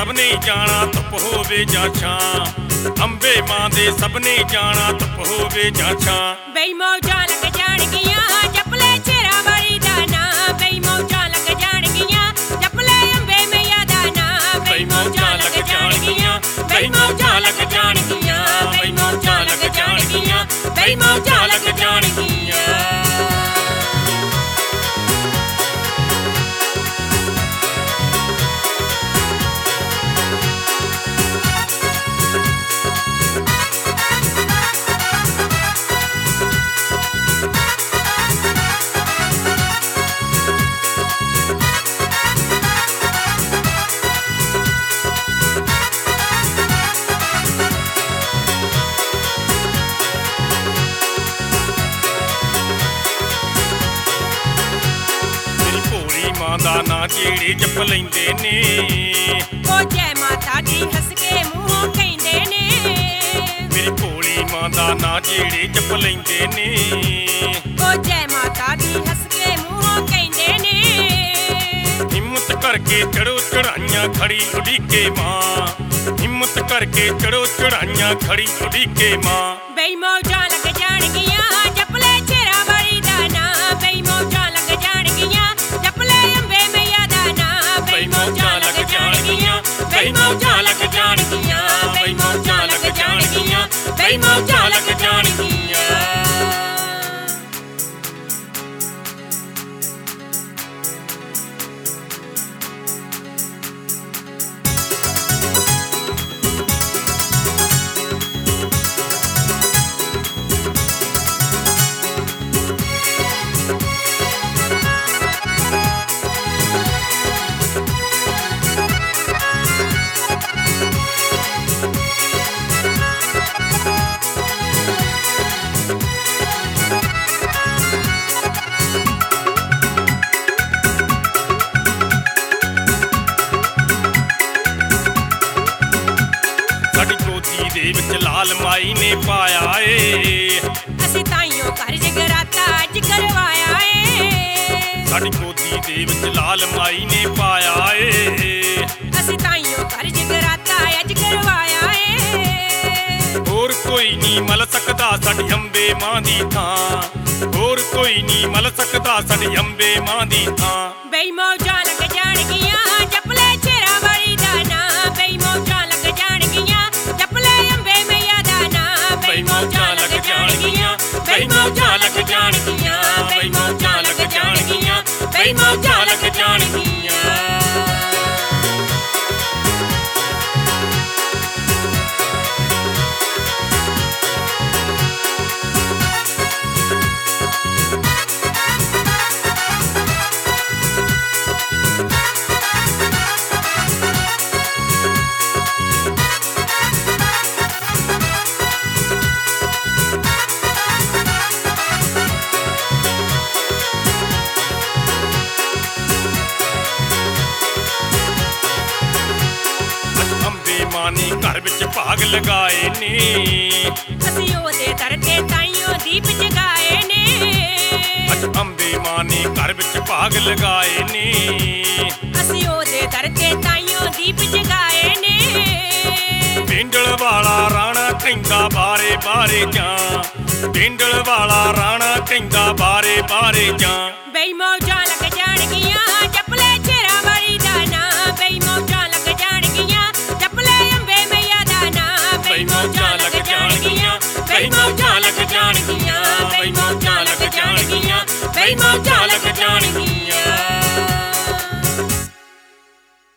सबने जाना धुप होवे जां छां, अंबे मां दे सबने जाना धुप होवे जां छां। बई मौजां लग जाणगियां जप ले शेरां वाली दा नां, बई मौजां लग जाणगियां जप ले अंबे मैया दा नां, बई मौजां लग जाणगियां, बई मौजां लग जाणगियां, बई मौजां लग जाणगियां, बई मौजां लग जाणगियां। मां दा नां जेड़े जप लैंदे ने, ओ जय माता दी हस के मूंहों कहंदे ने। मेरी भोली मां दा नां जेड़े जप लैंदे ने, ओ जय माता दी हस के मूंहों कहंदे ने। हिम्मत करके चढ़ो चढ़ाइयां खड़ी उड़ीके मां, हिम्मत करके चढ़ो चढ़ाइयां खड़ी उड़ीके मां। बई मौजां लग जाणगियां जप ले शेरां वाली दा नां, बई मौजां लग जाणगियां जप ले अंबे मैया दा नां, बई मौजां लग जाणगियां, बई मौजां लग जाणगियां, बई मौजां लग जाणगियां, बई मौजां लग जाणगियां। दे विच लाल माई ने पाया ए, असीं ताइयों घर जगराता अज करवाया ए। साडी गोदी दे विच लाल माई ने पाया ए, असीं ताइयों घर जगराता अज करवाया ए। होर कोई नहीं मल सकदा साडी अंबे मां दी थां, होर कोई नहीं मल सकदा साडी अंबे मां दी थां। बई मौजां लग जाणगियां जप ले शेरां वाली दा नां, बई मौजां लग जाणगियां जप ले अंबे मैया दा नां, बई मौजां लग जाणगियां, बई मौजां लग जाणगियां, बई मौजां लग जाणगियां, बई मौजां लग जाणगियां। मां ने घर विच भाग लगाए ने, असीं ओदे दर ते ताइयों दीप जगाए ने। अज अंबे मां ने घर विच भाग लगाए ने, असीं ओदे दर ते ताइयों दीप जगाए ने। पिंडल वाला राणा कहंदा बारे बारे जां, पिंडल वाला राणा कहंदा बारे बारे जां। बई मौजां